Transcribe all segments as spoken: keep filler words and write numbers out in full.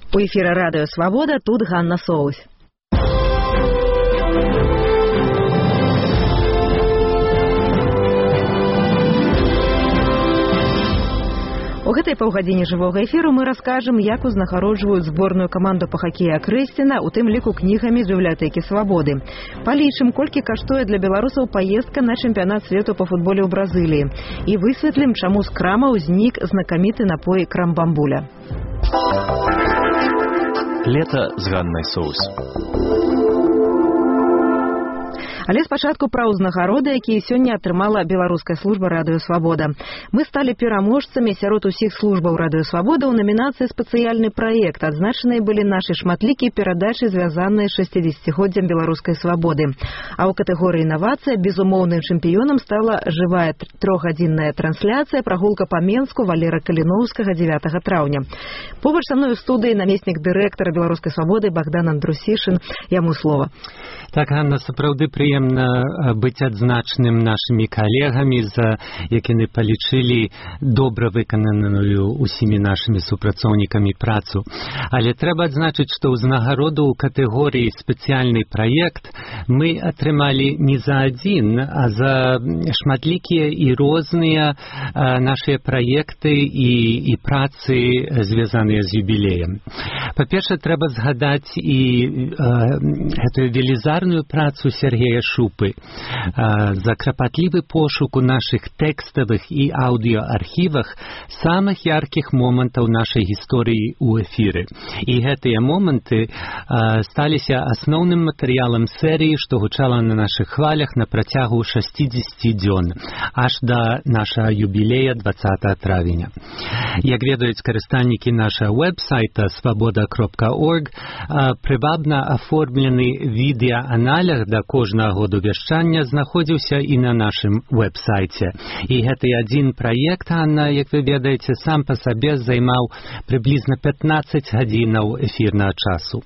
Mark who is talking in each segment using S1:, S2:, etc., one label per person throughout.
S1: У эфіры радыё Свабода, тут Ганна Соусь. У гэтай паўгадзіне жывога эфіру мы раскажам, як узнагароджваюць зборную каманду па хакеі Акрэсціна, у тым ліку кнігамі з бібліятэкі Свабоды. Палічым, колькі каштуе для беларусаў паездка на чэмпіянат свету па футболе ў Бразыліі. І высветлім, чаму з крама ўзнік знакаміты напой крам-бамбуля.
S2: Лето з Ганнай Соусь.
S1: Але спачатку пра ўзнагароды, якія сёння атрымала беларуская служба радыё Свабода. Мы сталі пераможцамі сярод усіх службаў радыё Свабода ў намінацыі «Спецыяльны праект». Адзначаныя былі нашы шматлікія перадачы, звязаныя з шасцідзесяцігоддзям беларускай свабоды. А ў катэгорыі «Інавацыя» безумоўным чэмпіёнам стала жывая трохгадзінная трансляцыя «Прагулка па Менску» Валера Каліноўскага дзевятага траўня. Побач са мной у студыі намеснік дырэктара беларускай свабоды Богдан Андрусішин. Яму слова.
S3: Так, Ганна, сапраўды прыемна быць адзначаным нашымі калегамі, за як яны палічылі добра выкананую усімі нашымі супрацоўнікамі працу. Але трэба адзначыць, што ўзнагароду ў катэгорыі «Спецыяльны праект» мы атрымалі не за адзін, а за шматлікія і розныя нашыя праекты і, і працы, звязаныя з юбілеем. Па-першае, трэба згадаць і гэтую велізарную працу Сергея Шупы за крапатлівы пошук у нашых тэкставых і аўдыоархівах самых яркіх момантаў нашай гісторыі ў эфіры. І гэтыя моманты сталіся асноўным матэрыялам серыі, што гучала на нашых хвалях на працягу шасцідзесяці дзён, аж да нашага юбілея дваццатага травеня. Як ведаюць карыстальнікі нашага вэб-сайта свабода кропка орг, прывабна аформлены відэа аналог да кожнага году вяшчання знаходзіўся і на нашым вэб-сайце. І гэты адзін праект, Анна, як вы ведаеце, сам па сабе займаў прыблізна пятнаццаць гадзінаў эфірнага часу.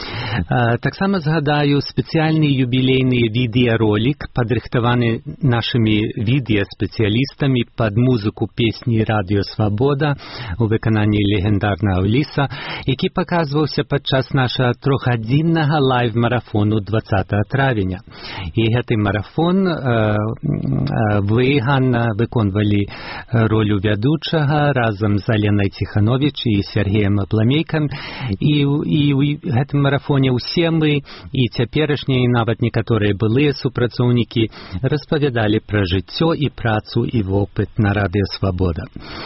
S3: Таксама згадаю спецыяльны юбілейны відэаролік, падрыхтаваны нашымі відэаспецыялістамі пад музыку песні «Радыё Свабода» у выкананні легендарнага Ліса, які паказваўся падчас нашага трохгадзіннага лайв-марафону дваццатага травеня. І гэты марафон э, э, вы, Ганна, выконвалі ролю вядучага разам з Аленай Ціхановіч і Сергеем Апламейкам. І, і ў гэтым марафоне ўсе мы, і цяперашнія, і нават некаторыя былыя супрацоўнікі распавядалі пра жыццё і працу і вопыт на радыё Свабода.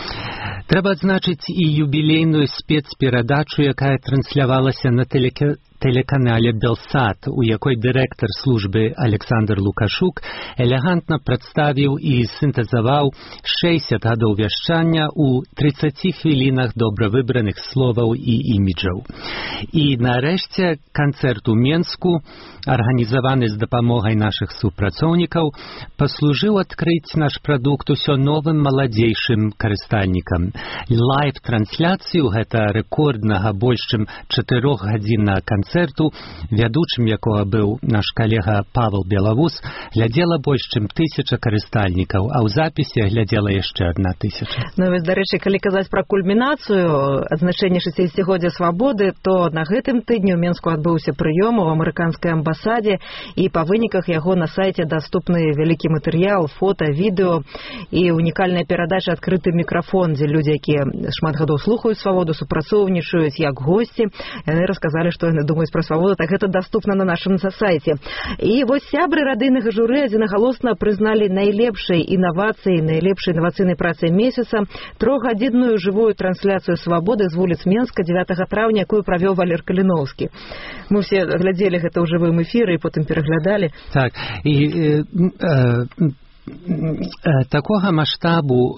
S3: Трэба адзначыць і юбілейную спецперадачу, якая транслявалася на телеке тэлеканале «Белсат», у якой дырэктар службы Александр Лукашук элегантна прадставіў і сінтэзаваў шэсцьдзесят гадоў вяшчання ў трыццаці хвілінах добра выбраных словаў і іміджаў. І нарэшце канцэрт у Менску, арганізаваны з дапамогай нашых супрацоўнікаў, паслужыў адкрыць наш прадукт усё новым маладзейшым карыстальнікам. Лайв-трансляцыю гэта рэкорднага больш чым чатырохгадзіннага канцэрту, вядучым якога быў наш калега Павел Белавус, глядзела больш чым тысяча карыстальнікаў, а ў запісе глядзела яшчэ адна тысяча.
S1: Ну, вось, дарэчы, калі казаць пра кульмінацыю адзначэння шасцідзесяцігоддзя свабоды, то на гэтым тыдні ў Менску адбыўся прыём у амерыканскай амбасадзе, і па выніках яго на сайце даступны вялікі матэрыял, фота, відэо і унікальная перадача «Адкрыты мікрафон», дзе людзі, якія шмат гадоў слухаюць свабоду, супрацоўнічаюць як госці, яны расказалі, што яны думаюць пра свабоду, так гэта даступна на нашым сайце. І вось сябры радыйнага журы адзінагалосна прызналі найлепшай інавацыяй, найлепшай інавацыйнай працай месяца трохгадзінную жывую трансляцыю свабоды з вуліц Менска дзевятага траўня, якую правёў Валер Каліноўскі. Мы все глядзелі гэта ў жывым эфіры і потым пераглядалі.
S3: Так, і э, э, такога маштабу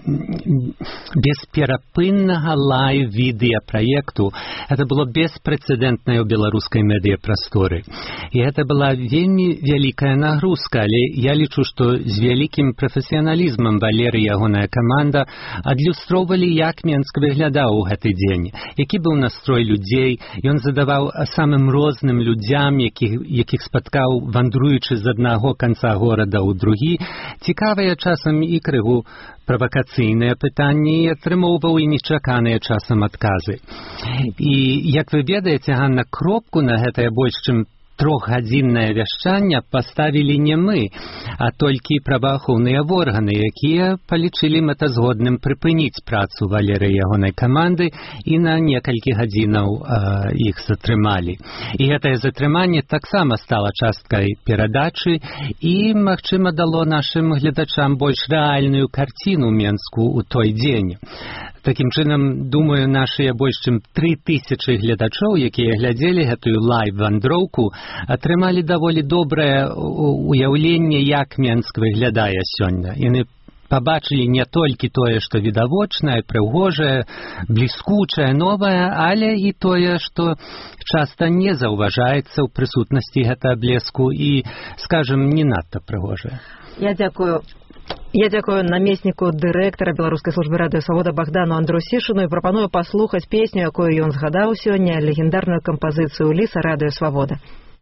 S3: бесперапыннага лайв-відэапраекту это было беспрэцэдэнтнае ў беларускай медыяпрасторы. І гэта была вельмі вялікая нагрузка, але я лічу, што з вялікім прафесіяналізмам Валер і ягоная каманда адлюстроўвалі, як Менск выглядаў у гэты дзень, які быў настрой людзей. Ён задаваў самым розным людзям, якіх, якіх спаткаў, вандруючы з аднаго канца горада ў другі, цікавыя часам і крыгу правакацыйныя пытанні і атрымоўваў і нечаканыя часам адказы. І, як вы ведаеце, Ганна, кропку на гэтае больш чым трохгадзіннае вяшчанне паставілі не мы, а толькі праваахоўныя органы, якія палічылі мэтазгодным прыпыніць працу Валерыя і ягонай каманды і на некалькі гадзінаў э, іх затрымалі. І гэтае затрыманне таксама стала часткай перадачы і, магчыма, дало нашым гледачам больш рэальную карціну Менску ў той дзень. Такім чынам, думаю, нашыя больш чым тры тысячы гледачоў, якія глядзелі гэтую лайв-вандроўку, атрымалі даволі добрае уяўленне, як Менск выглядае сёння. Яны пабачылі не толькі тое, што відавочнае, прыгожае, бліскучае, новае, але і тое, што часта не заўважаецца ў прысутнасці гэтага блеску і, скажам, не надта прыгожае.
S1: Я дзякую. Я дзякую намесніку дырэктара Беларускай службы радыё Свабода Богдану Андрусішыну і прапаную паслухаць песню, якую ён згадаў сёння, легендарную кампазіцыю Ліса радыё Свабода.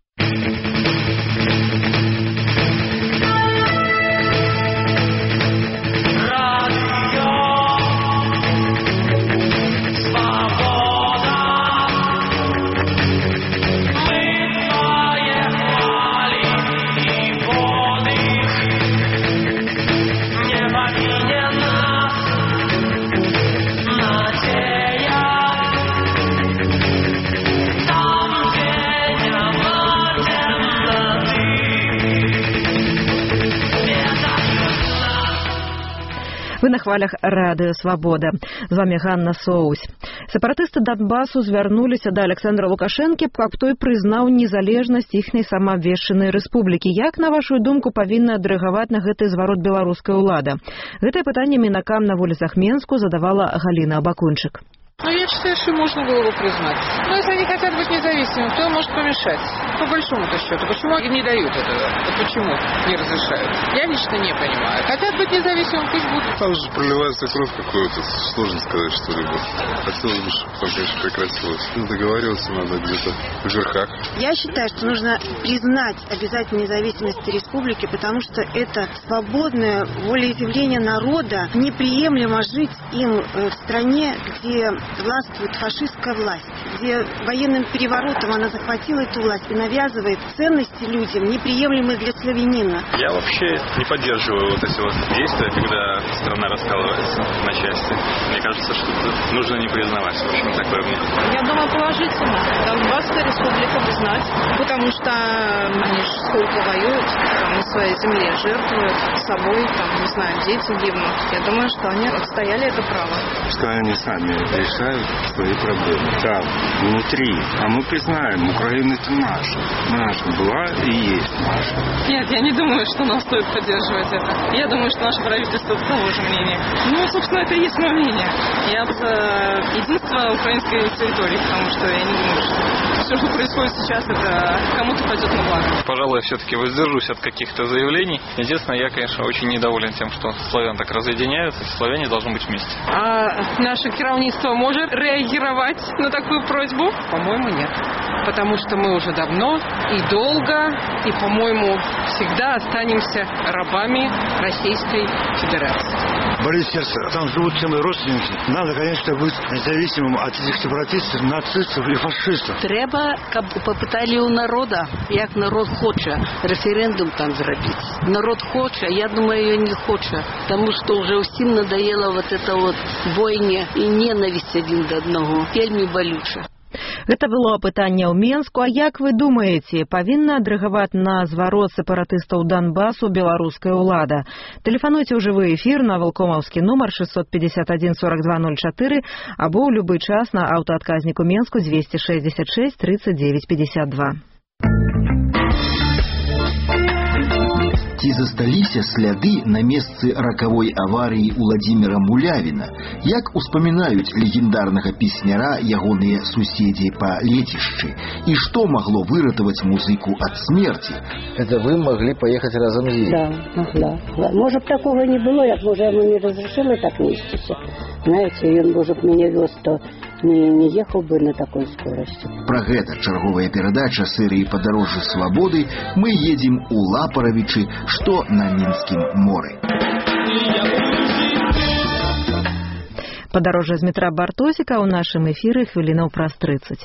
S1: Вы на хвалях радыё Свабода. З вами Ганна Соусь. Сепаратысты Донбасу звярнуліся да Александра Лукашэнкі, каб той прызнаў незалежнасць іхняй самаабвешчанай рэспублікі. Як, на вашу думку, павінна адрэагаваць на гэты зварот беларуская ўлада? Гэтае пытанне мінакам на вуліцах Менску задавала Галина Абакунчык.
S4: Ну, я считаю, что можно было бы признать. Но если они хотят быть независимыми, то может помешать. По большому-то счету. Почему им не дают этого? Вот почему не разрешают? Я лично не понимаю. Хотят быть независимыми, пусть будут.
S5: Там же проливается кровь какой-то. Сложно сказать что-либо. Хотелось бы, чтобы там, конечно, прекратилось. Ну, договариваться надо где-то в верхах.
S6: Я считаю, что нужно признать обязательно независимость республики, потому что это свободное волеизъявление народа. Неприемлемо жить им в стране, где властвует фашистская власть, где военным переворотом она захватила эту власть и навязывает ценности людям, неприемлемые для славянина.
S7: Я вообще не поддерживаю вот эти вот действия, когда страна раскалывается на части. Мне кажется, что это нужно не признавать. В общем, такое мне.
S4: Я думаю, положительно. Донбасская республика признать, потому что они же сколько воюют, там, на своей земле жертвуют собой, там, не знаю, дети гибнут. Я думаю, что они отстояли это право.
S8: Что они сами решают свои проблемы. Там, внутри. А мы признаем, Украина это наша. Наша была и есть наша.
S4: Нет, я не думаю, что нам стоит поддерживать это. Я думаю, что наше правительство того же мнения. Ну, собственно, это и есть мое мнение. Я за единство украинской территории, потому что я не думаю, что все, что происходит сейчас, это кому-то пойдет на благо.
S7: Пожалуй, я все-таки воздержусь от каких-то заявлений. Единственное, я, конечно, очень недоволен тем, что славян так разъединяются. Славяне должны быть вместе.
S4: А наше керовництво может реагировать на такую просьбу? По-моему, нет. Потому что мы уже давно и долго, и, по-моему, всегда останемся рабами Российской Федерации.
S8: Болит сердце. Там живут все мои родственники. Надо, конечно, быть независимым от этих сепаратистов, нацистов и фашистов.
S9: Треба, каб попытали у народа, як народ хоче, референдум там зробить. Народ хоче, я думаю, ее не хоче, потому что уже всем надоело вот это вот бойня и ненависть один до одного. Вельми болюче.
S1: Гэта было пытанне ў Менску. А як вы думаеце, павінна адрэагаваць на зварот сепаратыстаў Донбасу беларуская ўлада? Тэлефануйце ў жывы эфір на валкомаўскі нумар шестьсот пятьдесят один сорок два ноль четыре або ў любы час на аўтаадказніку Менску двести шестьдесят шесть тридцать девять пятьдесят два.
S10: Ці засталіся сляды на месцы ракавой аварыі Уладзіміра Мулявіна? Як успамінаюць легендарнага песняра ягоныя суседзі па лецішчы? І што магло выратаваць музыку ад смерці?
S11: Это вы могли поехать разом с ней?
S12: Да, могла. Может, такого не было, я бы уже ему не разрешила так нестись. Знаете, он, может, меня вез то не, не ехал бы на такой скорости.
S10: Про гэта чарговая перадача серыі «Падарожжа свабоды». Мы едем у Лапаровичи, что на Минском море.
S1: Падарожжа з Дмітра Бартосіка ў нашым эфіры хвілінаў праз трыццаць.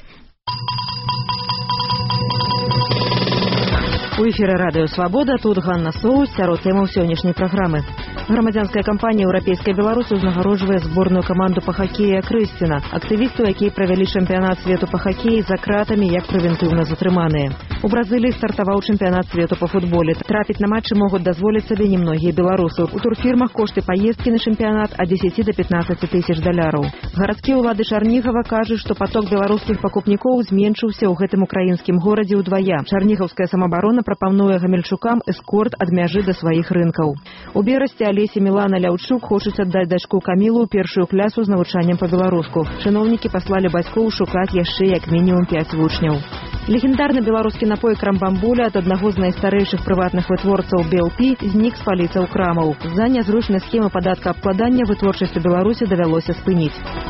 S1: У эфіры радыё «Свабода», тут Ганна Соус, сярод тэмаў сённяшняй праграмы. Грамадзянская кампанія «Еўрапейская Беларусь» узнагароджвае зборную каманду па хакеі «Акрэсціна». Актывістаў, якія правялі чэмпіянат свету па хакеі за кратамі як прэвентыўна затрыманыя. У Бразыліі стартаваў чэмпіянат свету па футболе. Трапіць на матчы могуць дазволіць сабе немногія беларусы. У турфірмах кошты паездкі на чэмпіянат ад дзесяці да пятнаццаці тысяч даляраў. Гарадскія ўлады Чарнігава кажуць, што паток беларускіх пакупнікоў зменшыўся ў гэтым украінскім горадзе ўдвая. Чарнігаўская самаабарона прапануе гамельчукам эскорт ад мяжы да сваіх рынкаў. У Берасці Алеся Мілана Ляўчук хочуць аддаць дачку Камілу ў першую клясу з навучаннем па-беларуску. Чыноўнікі паслалі бацькоў шукаць яшчэ як мінімум пяць вучняў. Легендарны беларускі напой крамбамбуля ад аднаго з найстарэйшых прыватных вытворцаў Бел Пі знік з паліцаў крамаў. З-за нязручнай схемы падаткаабкладання вытворчасць у Беларусі давялося спыніць.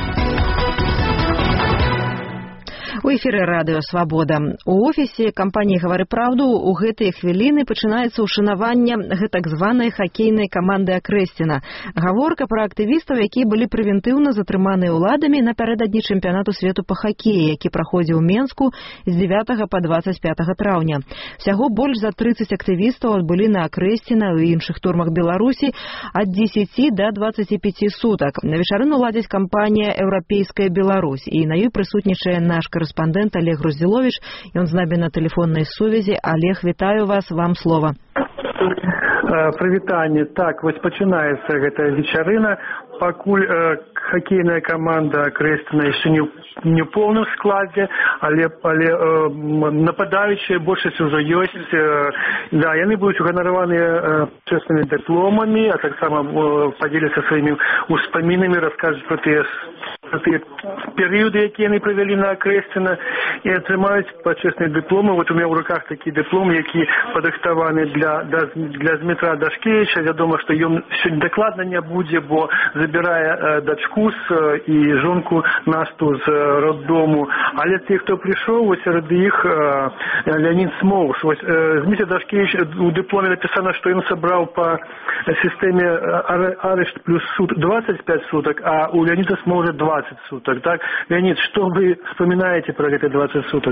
S1: У эфіры радыё «Свабода». У офісе кампаніі «Гавары праўду» у гэтыя хвіліны пачынаецца ўшанаванне гэтак званай хакейнай каманды «Акрэсціна». Гаворка пра актывістаў, якія былі прэвентыўна затрыманыя ўладамі напярэдадні чэмпіянату свету па хакеі, які праходзіў у Менску з дзевятага па дваццаць пятага траўня. Всяго больш за трыццаць актывістаў адбылі на «Акрэсціна» і іншых турмах Беларусі ад дзесяці да дваццаці пяці сутак. На вечарыну ладзіць кампанія «Еўрапейская Беларусь», і на ёй прысутнічае наш корэспондент Олег Груздзіловіч, і он з намі на тэлефоннай сувязі. Олег, вітаю вас, вам слова.
S13: Прывітанне. Так, вось пачынаецца гэта вечарына. Пакуль э, хакейная каманда «Акрэсціна» яшчэ не, не ў поўным складзе, але, але э, нападаючыя большасць ужо ёсць. Э, да, яны будуць уганараваныя э, чэснымі дыпломамі, а таксама э, падзеляцца сваімі ўспамінамі, раскажуць пра тыя, пра тыя перыяды, якія яны правялі на «Акрэсціна», і атрымаюць пачэсныя дыпломы. Вот у меня ў руках такі дыплом, які падрыхтаваны для, для, для Дмітра Дашкевіча. Вядома, што ён сёння дакладна не будзе, бо забірае э, дачку з, э, і жонку Насту з э, роддому. Але ті, хто прийшов, ось серед їх э, Леонід Смоус. Ось э, Дмитрий Дашкевич у дипломе написано, що він собрав по системе арешт плюс суд двадцать пять суток, а у Леонида Смоуса двадцать суток. Так? Леонид, что вы вспоминаете про эти двадцать суток?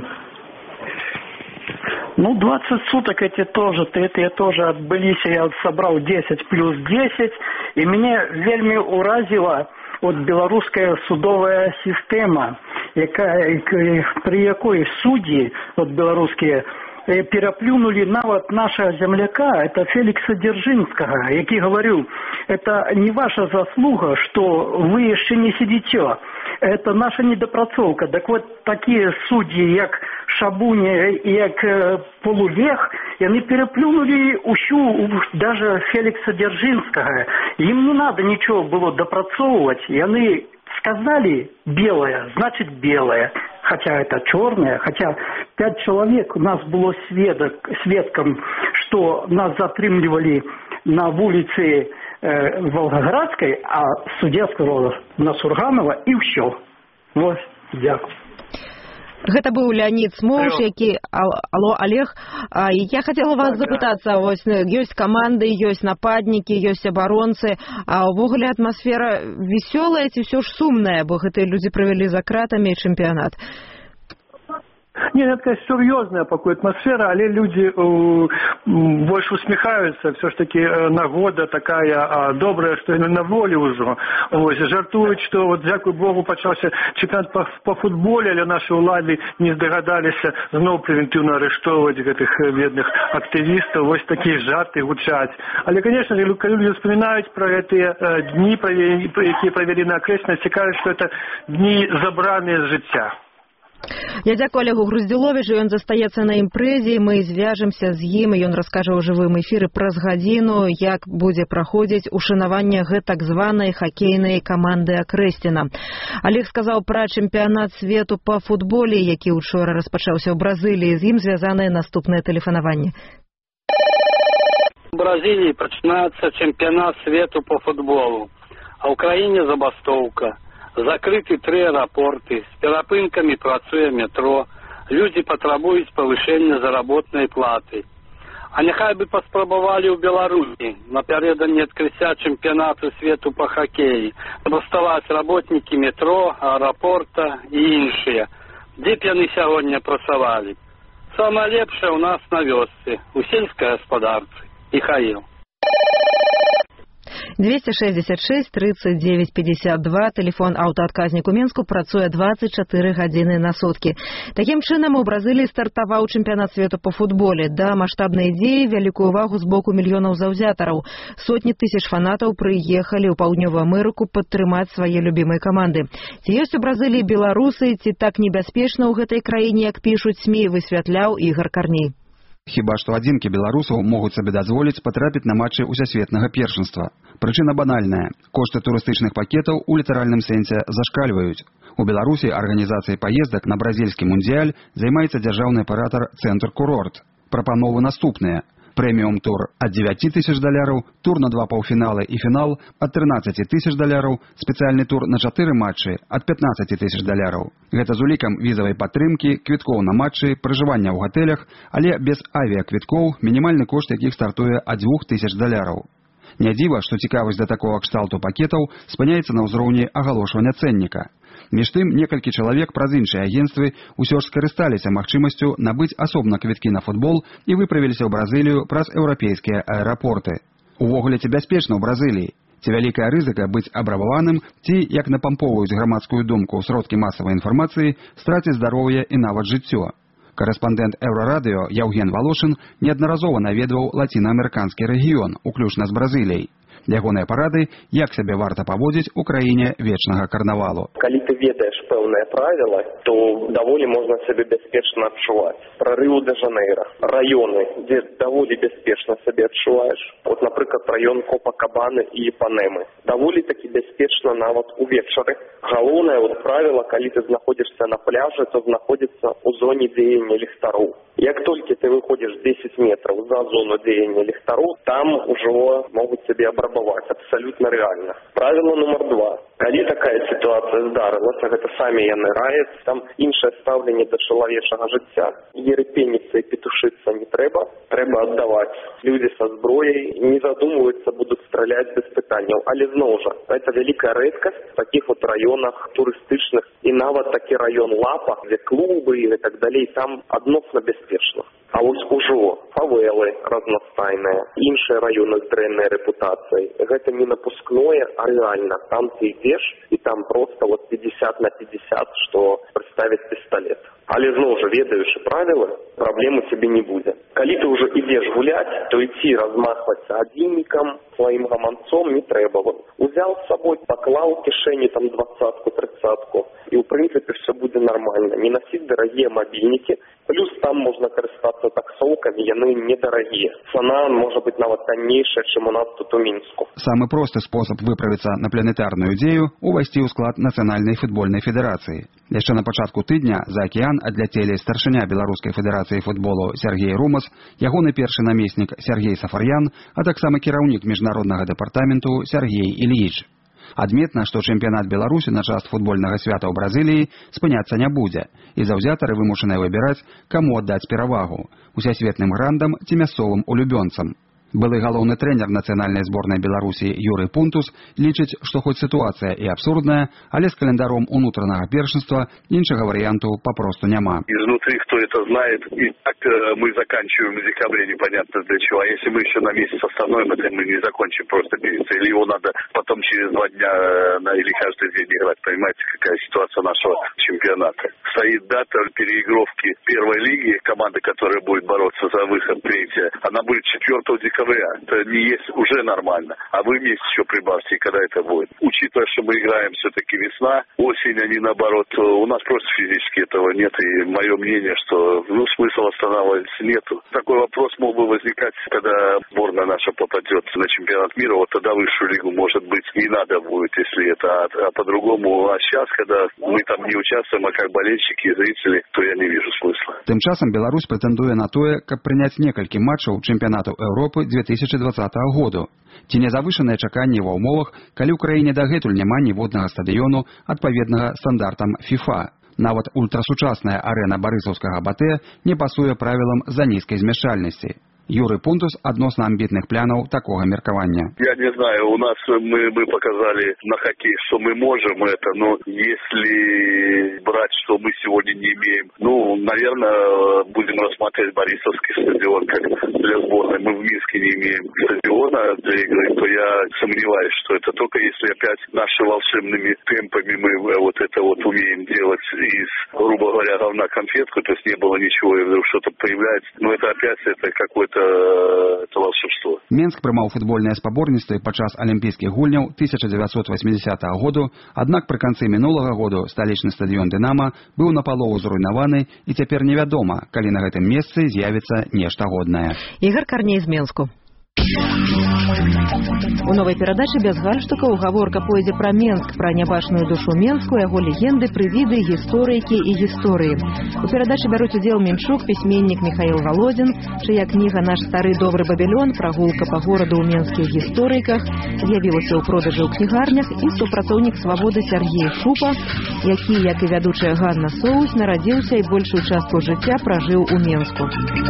S14: Ну, двадцать суток эти тоже, это я тоже отбылись, я собрал десять плюс десять, и меня вельми уразила от белорусская судовая система, якая, при якой судьи, от белорусские, переплюнули нават нашего земляка, это Феликса Дзержинского, який говорил, это не ваша заслуга, что вы еще не сидите, это наша недопрацовка. Так вот, такие судьи, як Шабуня и як Полулех, и они переплюнули ущу даже Феликса Дзержинского. Им не надо ничего было допрацовывать, и они сказали белое, значит белое. Хотя это черное, хотя пять человек у нас было сведок, сведком, что нас затрымливали на улице э, Волгоградской, а судья сказал на Сурганова, и все. Вот, дякую.
S1: Гэта быў Леонид Смоуш, які... Алло, Олег, я хотела вас запытацца, вось ёсць каманды, ёсць нападнікі, ёсць абаронцы, а ўвогуле атмасфера весёлая ці ўсё ж сумная, бо гэтыя людзі правялі за кратамі чэмпіянат?
S13: Нет, это, конечно, серьезная покой атмосфера, але люди э, больше усмехаются, все ж таки э, нагода такая э, добрая, что на воле уже. Ось, жартуют, что вот, дякую Богу, почался чемпионат по, по футболе, але наши улады не здогадались снова превентивно арештовать этих бедных активистов, вот такие жарты гучать. Але, конечно, когда люди вспоминают про эти э, дни, про, которые провели на Акрэсціна, кажется, что это дни забранные с життя.
S1: Я дзякую Олегу Груздзіловічу, ён застаецца на імпрэзе, мы звяжемся з ім, і ён раскажа ў жывым эфіры праз гадзіну, як будзе праходзіць ушанаванне гэтак званай хакейнай каманды Акрэсціна. Олег сказаў пра чэмпіянат свету па футболе, які учора распачаўся ў Бразыліі, з ім звязанае наступнае тэлефанаванне.
S15: В Бразилии начинается чемпионат свету по футболу, а в Украине забастовка. Закрыты три аэропорты, с перапынками працуе метро. Люди патрабуюць павышэння заработнай платы. А няхай бы паспрабавалі ў Беларусі напярэдадні адкрыцця чэмпіянату свету па хакеі доставаць работнікі метро, аэрапорта і іншыя. Дзе б яны сягоння працавалі? Самае лепшае ў нас на вёсцы, у сельскай гаспадарцы. Михаил.
S1: двести шестьдесят шесть тридцать девять пятьдесят два, телефон аўтаадказніку Менску працуе двадцать четыре гадзіны на суткі. Такім чынам, у Бразыліі стартаваў чэмпіянат свету па футболе. Да маштабнай ідзеі вялікую ўвагу з боку мільёнаў заўзятараў. Сотні тысяч фанатаў прыехалі ў Паўднёвую Амерыку падтрымаць свае любімыя каманды. Ці ёсць у Бразыліі беларусы, ці так небяспечна ў гэтай краіне, як пішуць СМІ, высвятляў Ігор Карней.
S16: Хіба што адзінкі беларусаў могуць сабе дазволіць патрапіць на матчы усесветнага першынства. Прычына банальная. Кошты турыстычных пакетаў у літаральным сэнсе зашкальваюць. У Беларусі арганізацыяй паездак на бразільскі мундзіяль займаецца дзяржаўны аператар «Цэнтр Курорт». Прапановы наступныя. Прэміум-тур ад дзевяці тысяч даляраў, тур на два паўфіналы і фінал ад трынаццаці тысяч даляраў, спецыяльны тур на чатыры матчы ад пятнаццаці тысяч даляраў. Гэта з улікам візавай падтрымкі, квіткоў на матчы, пражывання ў гатэлях, але без авіаквіткоў, мінімальны кошт якіх стартуе ад дзвюх тысяч даляраў. Не дзіва, што цікавасць да такога кшталту пакетаў спыняецца на ўзроўні агалошвання цэнніка. Між тым, некалькі чалавек праз іншыя агенцтвы ўсё ж скарысталіся магчымасцю набыць асобна квіткі на футбол і выправіліся ў Бразылію праз еўрапейскія аэрапорты. Увогуле, ці бяспечна ў Бразыліі? Ці вялікая рызыка быць абрабаваным, ці, як напампоўваюць грамадскую думку ў сродкі масавай інфармацыі, страціць здароўе і нават жыццё. Карэспандэнт Еўрарадыё Яўген Валошын неаднаразова наведваў лацінаамерыканскі рэгіён, уключна з Бразыліяй. Ягоныя парады, як сябе варта паводзіць у краіне вечнага карнавалу.
S17: Калі ты ведаеш пэўныя правілы, то даволі можна сябе бяспечна адчуваць. Пра Рыу-дэ-Жанэйра, раёны, дзе даволі бяспечна сябе адчуваеш. От, напрыклад, раён Копакабаны і Іпанемы. Даволі такі бяспечна нават увечары. Галоўнае вот правіла, калі ты знаходзішся на пляжы, то знаходзіцца ў зоне дзеяння ліхтароў. Як толькі ты выходзіш дзесяць метраў за зону дзеяння ліхтароў, там ужо могуць сябе абрабаваць. Абсалютна рэальна. Правіла нумар два. Калі такая сітуацыя здарылася, гэта самі яны раяць, там іншае стаўленне да чалавечага жыцця. Ерепеніцца і петушыцца не трэба, трэба аддаваць. Людзі са зброяй не задумваюцца, будуць страляць без пытанняў. Але зноў жа, гэта вялікая рэдкасць в такіх вот раёнах турыстычных і нават такі раён Лапа, дзе клубы і так далей, там адносна бяспечна. А вось ужо фавелы разнастайныя, іншыя раёны з дрэннай рэпутацыяй. Гэта не напускное, а рэальна. Там ты ідзеш, і там проста вот пятьдесят на пятьдесят, што прыставіць пісталет. Але зноў жа, ведаючы правілы, праблем у цябе не будзе. Калі ты ўжо ідзеш гуляць, то ідці размахвацца адзіннікам, сваім гаманцом не трэба. Узяў з сабой, паклаў у кішэні там двадцатку, трыццатку, і ў прынцыпе все будзе нармальна. Не насіць дарагія мабільнікі, плюс там можна карыстацца таксоўкамі, яны недарагія. Цана можа быць нават таннейшая, чым у нас тут у Мінску.
S16: Самы просты спосаб выправіцца на планетарную дзею – увайсці ў склад Нацыянальнай футбольнай федэрацыі. Яшчэ на пачатку тыдня за акіян адляцелі старшыня Беларускай федэрацыі футболу Сергей Румас, ягоны першы намеснік Сергей Сафарьян, а таксама кіраўнік міжнароднага дэпартаменту Сергей Ільіч. Адметна, што чэмпіянат Беларусі на час футбольнага свята ў Бразыліі спыняцца не будзе, і заўзятары вымушаныя выбіраць, каму аддаць перавагу – усесветным грандам ці мясцовым улюбёнцам. Былы галоўны трэнер нацыянальнай зборнай Беларусі Юрый Пунтус лічыць, што хоць сітуацыя і абсурдная, але з календаром унутранага першынства іншага варыянту папросту няма.
S18: Изнутри кто это знает, и так э, мы заканчиваем в декабре непонятно для чего. А если мы еще на месяц остановим, это мы не закончим просто месяц. Или его надо потом через два дня э, на, или каждый день играть. Понимаете, какая ситуация нашего чемпионата. Стоит дата переигровки первой лиги, команда, которая будет бороться за выход третья, она будет четвёртого декабря. Это не есть уже нормально. А вы месяц еще прибавьте, когда это будет. Учитывая, что мы играем все-таки весна, осень, а не наоборот, у нас просто физически этого нет. И мое мнение, что ну, смысла останавливаться нету. Такой вопрос мог бы возникать, когда сборная наша попадет на чемпионат мира. Вот тогда высшую лигу, может быть, не надо будет, если это. А, а по-другому, а сейчас, когда мы там не участвуем, а как болельщики и зрители, то я не вижу смысла.
S16: Тым часам Беларусь претендуе на тое, каб прыняць некалькі матчаў чэмпіянату Еўропы дзве тысячы двадцатага году. Ці не завышаныя чаканні ва ўмовах, калі ў краіне дагэтуль няма ніводнага стадыёну адпаведнага стандартам FIFA. Нават ультрасучасная арэна барысаўскага батэ не пасуе правілам за нізкай змяшчальнасці. Юрий Пунтус адносна амбітных планаў такога меркавання.
S18: Я не знаю, у нас мы, мы показали на хоккей, что мы можем это, но если брать, что мы сегодня не имеем, ну, наверное, будем рассматривать Борисовский стадион как для сборной. Мы в Минске не имеем стадиона для игры, то я сомневаюсь, что это только если опять нашими волшебными темпами мы вот это вот умеем делать из, грубо говоря, говна конфетку, то есть не было ничего, и вдруг что-то появляется. Но это опять это какой-то это волшебство.
S16: Менск прымаў футбольныя спаборніцтвы падчас алімпійскіх гульняў тысяча дзевяцьсот васьмідзясятага году, аднак пры канцы мінулага году сталічны стадыён «Дынама» быў напалову зруйнаваны, і цяпер невядома, калі на гэтым месцы з'явіцца нешта годнае.
S1: Ігор Карней з Менску. У новай перадачы без гальштукаў гаворка пойдзе пра Менск, пра нябачную душу Менску, яго легенды, прывіды, гісторыкі і гісторыі. У перадачы бяруць удзел Менчук, пісьменнік Михаил Володин, чыя кніга «Наш стары добры Бабілён. Прагулка па гораду ў менскіх гісторыках» з'явілася ў продажы ў кнігарнях, і супрацоўнік «Свабоды» Сергей Шупа, які, як і вядучая Ганна Соус, нарадзіўся і большую частку жыцця пражыў у Менску.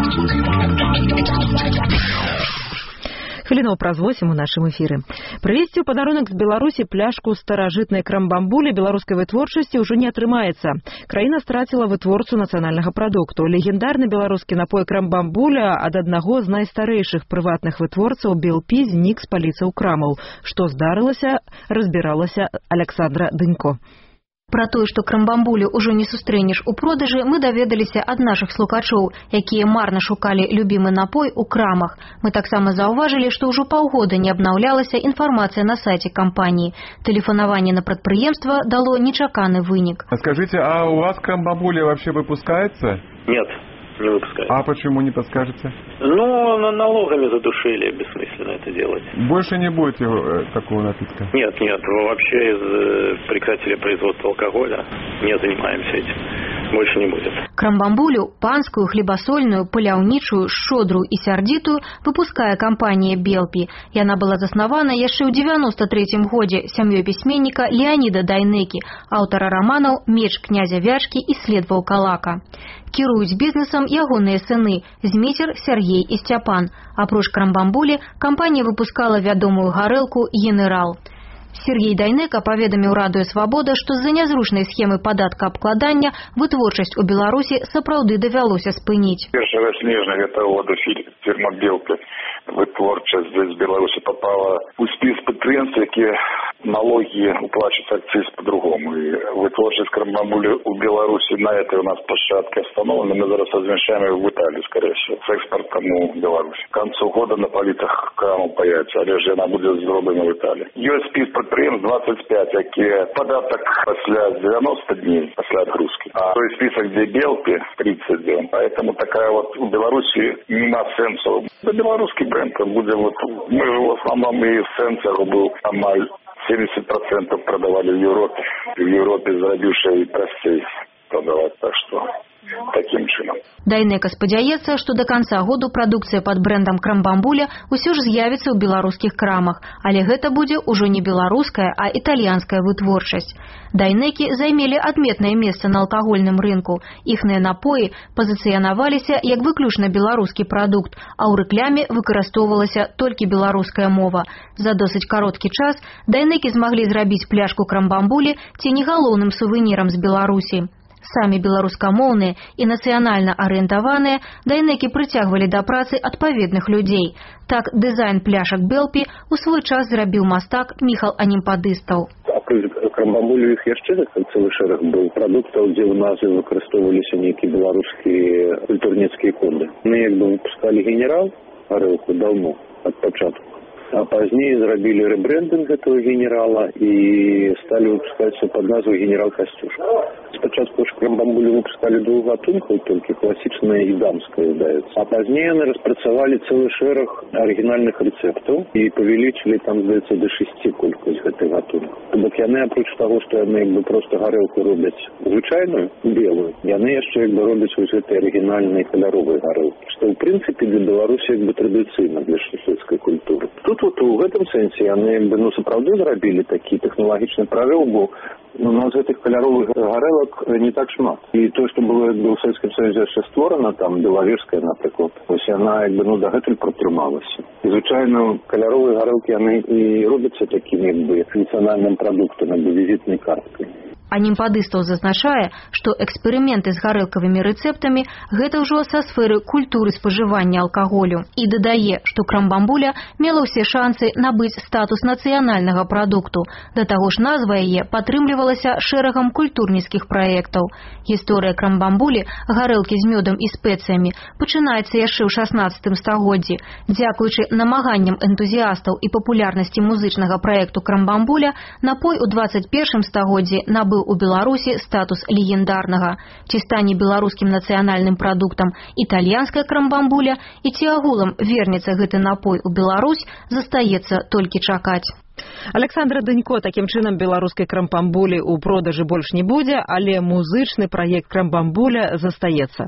S1: Хвілінаў праз восем у нашым эфіры. Прывезці ў падарунак з Беларусі пляшку старажытнай крамбамбулі беларускай вытворчасці ўжо не атрымаецца. Краіна страціла вытворцу нацыянальнага прадукту. Легендарны беларускі напой крамбамбуля ад аднаго з найстарэйшых прыватных вытворцаў Белпі знік з паліцаў крамаў. Што здарылася, разбіралася Александра Дынько.
S19: Пра тое, што крамбамбулю ўжо не сустрэнеш у продажы, мы даведаліся ад нашых слухачоў, якія марна шукалі любімы напой у крамах. Мы таксама заўважылі, што ўжо паўгода не абнаўлялася інфармацыя на сайце кампаніі. Тэлефанаванне на прадпрыемства дало нечаканы вынік.
S20: Скажите, а у вас крамбамбуля вообще выпускается?
S21: Нет. Не выпускают.
S20: А почему не подскажете?
S21: Ну, налогами задушили, бессмысленно это делать.
S20: Больше не будет его, э, такого напитка?
S21: Нет, нет, мы вообще из э, прекратили производство алкоголя, не занимаемся этим. Больше не будет.
S19: Крамбамбулю, панскую, хлебасольную, паляўнічую, шчодрую і сярдзітую выпускае кампанія «Белпі». Яна была заснавана яшчэ ў дзевяноста трэцім годзе сям'ёй пісьменніка Леаніда Дайнекі, аўтара раманаў «Меч князя Вячкі» і «След ваўкалака». Кіруюць бізнесам ягоныя сыны Зміцер, Сергей і Сцяпан. Апроч крамбамбулі, кампанія выпускала вядомую гарэлку «Генерал». Сергей Дайнека паведаміў радыё «Свабода», што з-за нязручнай схемы падаткаабкладання вытворчасць у Беларусі сапраўды давялося спыніць.
S22: першага снежня гэтага года фірма «Белпі» вытворчасць з Беларусі попала у спіс прадпрыемств, якія налоги уплачивать акциз по-другому. И вытворчасць крамбамбулі у Беларуси на этой у нас площадке остановлена. Мы зараз размещаем ее в Италии, скорее всего, с экспортом у Беларуси. К концу года на политах краму появится, але же она будет зроблена в Италии. Ее спис предприемств двадцать пять, якія податок после девяноста дней, после отгрузки. А то есть список, где Белпи, тридцать дней. Поэтому такая вот у Беларуси нема сенсу. Да белорусский бренд, будет вот, мы в основном и сенсору был амаль семьдесят процентов продавали в Европе. В Европе зарабившие и простей продавать, так что таким чином.
S19: Дайнека спадзяецца, што да канца году прадукцыя пад брэндам крамбамбуля ўсё ж з'явіцца ў беларускіх крамах, але гэта будзе ўжо не беларуская, а італьянская вытворчасць. Дайнекі займелі адметнае месца на алкагольным рынку. Іхныя напоі пазіцыянаваліся як выключна беларускі прадукт, а ў рэкляме выкарыстоўвалася толькі беларуская мова. За досыць кароткі час Дайнекі змаглі зрабіць пляшку крамбамбулі ці не галоўным сувенірам з Беларусі. Самі беларускамоўныя і нацыянальна арыентаваныя Дайнекі прыцягвалі да працы адпаведных людзей. Так дызайн пляшак Белпі у свой час зрабіў мастак Міхал Анімпадыстаў.
S23: Крамбамбулю іх яшчэ цэлы шэраг быў прадуктаў, дзе ў назве выкарыстоўваліся нейкія беларускія культурніцкія коды. Мы як бы выпускалі «Генерал» гарэлку даўно, ад пачатку. А пазней зрабілі рэбрэндинг этого «Генерала» и стали выпускаться под назвой «Генерал Костюшка». спачатку ж крамбамбулю выпускалі двух гатункаў, толькі класічная і дамская, здаецца. А пазней яны распрацавалі цэлы шэраг арыгінальных рэцэптаў і павялічылі там, здаецца, да шасці колькасць гэтых гатункаў. То бок яны, апроч таго, што яны як бы проста гарэлку робяць звычайную, белую, яны яшчэ як бы робяць вось гэтай арыгінальнай каляровай гарэлкі, што ў прынцыпе для Беларусі як бы традыцыйна для шашлыцкай культуры. Тут вот у гэтым сэнсе яны як бы ну сапраўды зрабілі такі тэхналагічны прарыў, бо у нас гэтых каляровых гарэлак не так шмат. І тое, што было як бы ў Савецкім Саюзе яшчэ створана, там белавежская, напрыклад, вось яна як бы ну дагэтуль пратрымалася. І звычайна каляровыя гарэлкі яны і робяцца такім як бы нацыянальным прадуктам, як бы візітнай карткай.
S19: Анімпадыстаў зазначае, што эксперыменты з гарэлкавымі рэцэптамі гэта ўжо са сферы культуры спажывання алкаголю. І дадае, што крамбамбуля мела ўсе шансы набыць статус нацыянальнага прадукту. Да таго ж назва яе падтрымлівалася шэрагам культурніцкіх праектаў. Гісторыя крамбамбулі, гарэлкі з мёдам і спецыямі, пачынаецца яшчэ ў шаснаццатым стагоддзі. Дзякуючы намаганням энтузіастаў і папулярнасці музычнага праекту крамбамбуля, напой у дваццаць першым стагоддзі набыў у Беларусі статус легендарнага. Ці стане беларускім нацыянальным прадуктам італьянская крамбамбуля і ці агулам вернецца гэты напой у Беларусь, застаецца толькі чакаць.
S1: Александра Дынько, такім чынам беларускай крамбамбулі ў продажы больш не будзе, але музычны праект крамбамбуля застаецца.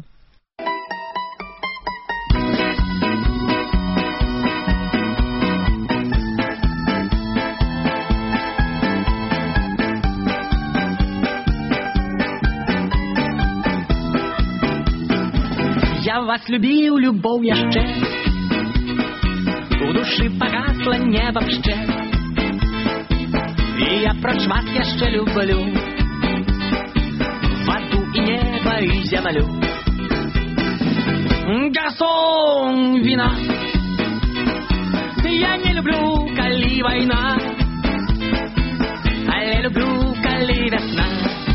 S2: Я вас любіў, любоў яшчэ, у душы пагасла неба пшчэ, і я проч вас яшчэ люблю ваду і неба і зямлю. Гарсон, віна, я не люблю, калі вайна, але люблю, калі вясна,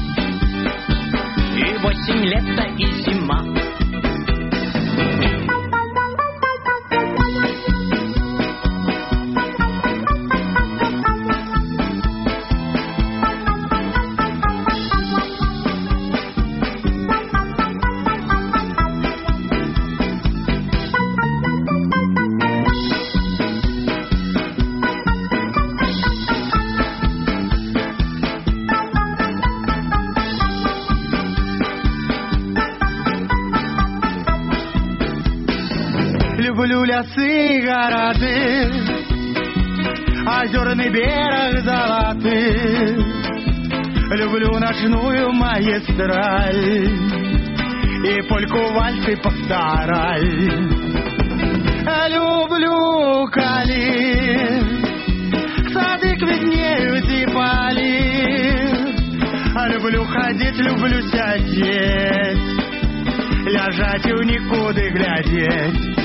S2: і восень, лета і зіма. Люблю лясы, гарады, озерный берег золотый. Люблю ночную магистраль и польку вальсы повторяй. Люблю кали, сады квитнеют и поли. Люблю ходить, люблю сидеть, лежать и никуда глядеть.